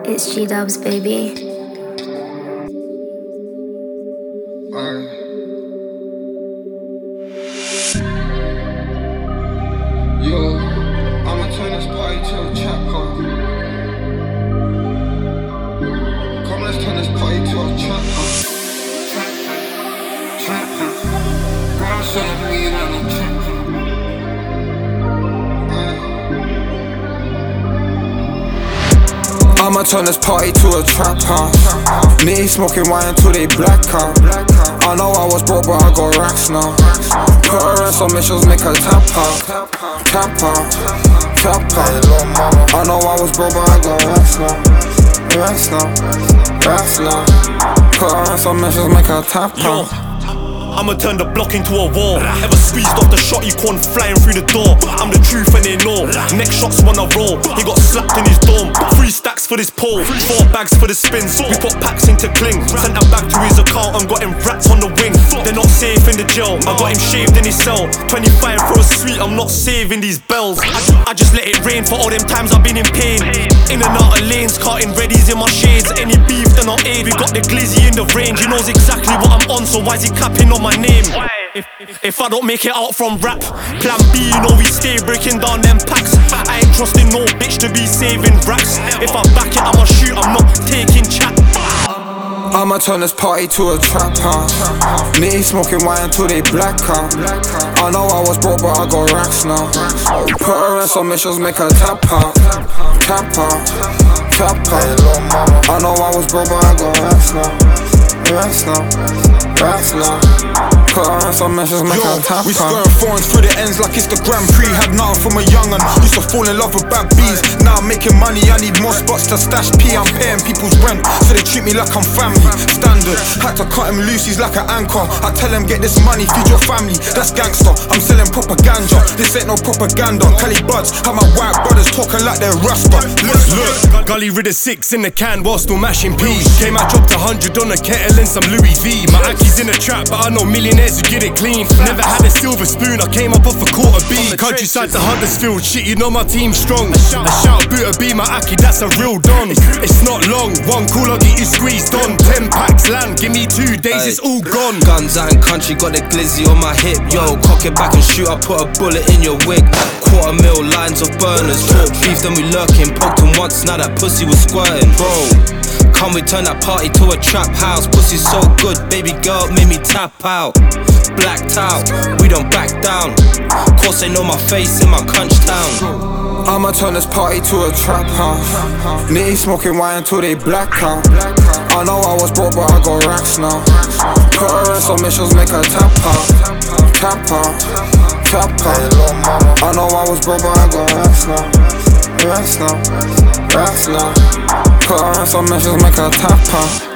It's G-Dubs, baby. Yo, I'ma turn this party to a trap car. Come, let's turn this party to a trap car. Trap car. Girl, selling weed on a trap car. I'ma turn this party to a trap house. Me smoking wine till they black out. I know I was broke but I got racks now. Put her in some missions, make her tap out. Tap out, tap out. I know I was broke but I got racks now. Racks now, racks now. Put her in some missions, make her tap out. I'ma turn the block into a war. Ever squeezed off the shot, you can't flying through the door. I'm the truth and they know. Next shots wanna roll. He got slapped in his dome. 3 stacks for this pole, 4 bags for the spins. We put packs into cling. Sent her back to his account and got him rats on the wing. They're not safe in the jail. I got him shaved in his cell. 25 for a sweet, I'm not saving these bells. I just let it rain for all them times I've been in pain. In and out of lanes, carting readies in my shades. Any beef, they're not aid. We got the glizzy in the range. He knows exactly what I'm on, so why's he capping on my name? If I don't make it out from rap, plan B, you know we stay breaking down them packs. I ain't trusting no bitch to be saving racks. If I back it, I'ma shoot, I'm not taking chat. I'ma turn this party to a trap house. Me smoking wine till they black out. I know I was broke but I got racks now. Put her in some missions, make her tap out. Tap out, tap out. I know I was broke but I got racks now. Racks now, racks now. Put her in some missions, make her tap out. We squaring foreigns through the ends like it's the Grand Prix. Had nothing from a young'un, used to fall in love with bad bees. Now I'm making money, I need more spots to stash P. I'm paying people's rent, so they treat me like I'm family. Standard, had to cut him loose, he's like an anchor. I tell him get this money, feed your family, that's gangster. I'm selling propaganda, this ain't no propaganda. Cali buds, have my white brothers talking like they're Rasta. Look, gully rid of 6 in the can while still mashing peas. Came out, dropped 100 on a kettle and some Louis V. My Aki's in the trap, but I know millionaires who get it clean. Never had a silver spoon, I came up off a quarter B. Countryside to Huddersfield, shit, you know my team's strong. A shout, Buta B, my Aki, that's a real don. It's not long, 1 call, I'll get you squeezed on. 10 packs land, give me 2 days, it's all gone. Guns out in country, got the glizzy on my hip. Yo, cock it back and shoot, I put a bullet in your wig. 250,000 lines of burners, talk beef, then we lurking. Poked him once, now that pussy was squirting. Bro, can we turn that party to a trap house? Pussy's so good, baby girl made me tap out. Blacked out, we don't back down. Course they know my face in my crunch town. I'ma turn this party to a trap house. Me smoking wine till they black out. I know I was broke but I got racks now. Put her in some missions, make her tap out. Tap out, tap out. I know I was broke but I got racks now. Racks now, racks now. Put her in some missions, make her tap out.